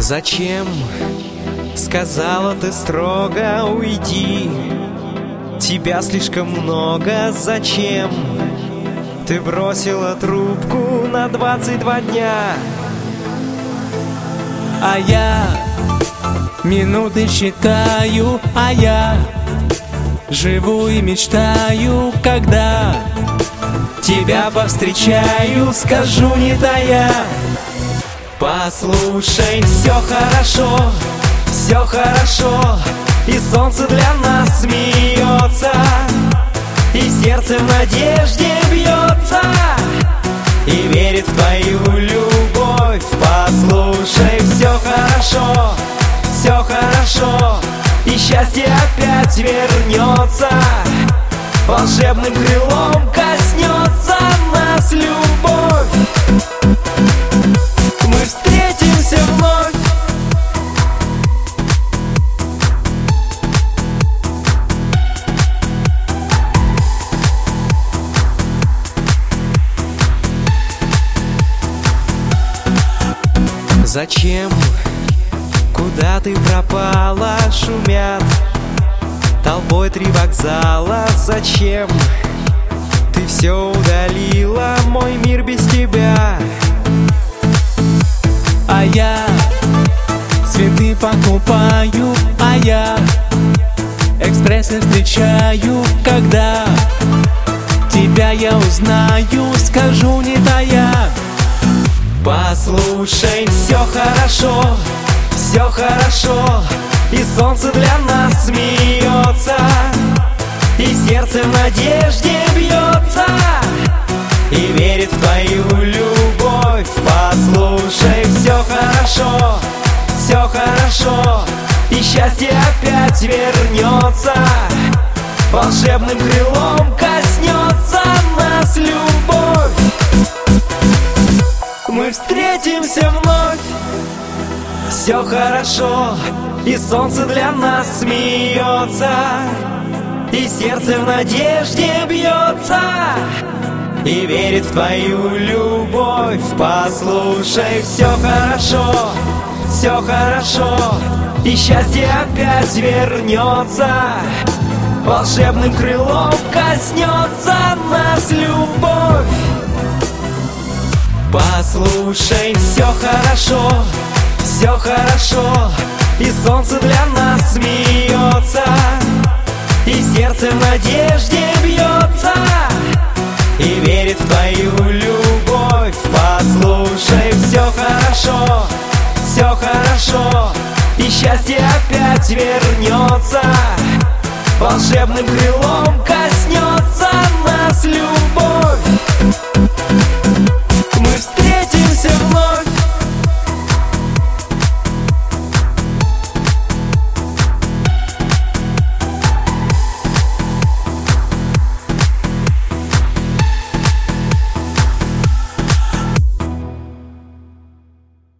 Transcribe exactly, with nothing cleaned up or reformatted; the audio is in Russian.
Зачем, сказала ты строго, уйди. Тебя слишком много, зачем? Ты бросила трубку на двадцать два дня. А я минуты считаю, а я живу и мечтаю, когда тебя повстречаю, скажу не тая. Послушай, все хорошо, все хорошо, и солнце для нас смеется, и сердце в надежде бьется, и верит в твою любовь. Послушай, все хорошо, все хорошо, и счастье опять вернется, волшебным крылом коснется нас любовь. Мы встретимся вновь. Зачем? Куда ты пропала? Шумят толпой три вокзала. Зачем? Ты все удалила, мой мир без тебя. А я цветы покупаю, а я экспрессы встречаю, когда тебя я узнаю, скажу не тая. Послушай, все хорошо, все хорошо, и солнце для нас смеется, и сердце в надежде бьется, и верит в твою любовь. Послушай, все хорошо, все хорошо, и счастье опять вернется, волшебным крылом коснется нас любовь. Мы встретимся вновь. Все хорошо, и солнце для нас смеется, и сердце в надежде бьется, и верит в твою любовь. Послушай, все хорошо, все хорошо, и счастье опять вернется, волшебным крылом коснется нас любовь. Послушай, все хорошо, все хорошо, и солнце для нас смеется, и сердце в надежде бьется, и верит в твою любовь. Послушай, все хорошо, все хорошо, и счастье опять вернется, волшебным крылом коснется